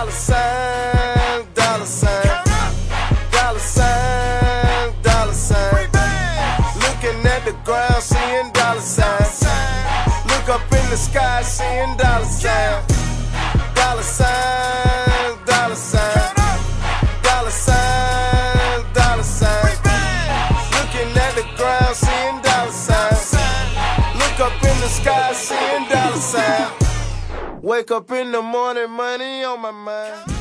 Dollar sign, dollar sign. Dollar sign, dollar sign. Looking at the ground, seeing dollar signs. Look up in the sky, seeing dollar sign. Dollar sign, dollar sign. Dollar sign, dollar sign. Looking at the ground, seeing dollar signs. Look up in the sky, seeing dollar sign. Wake up in the morning, money on my mind.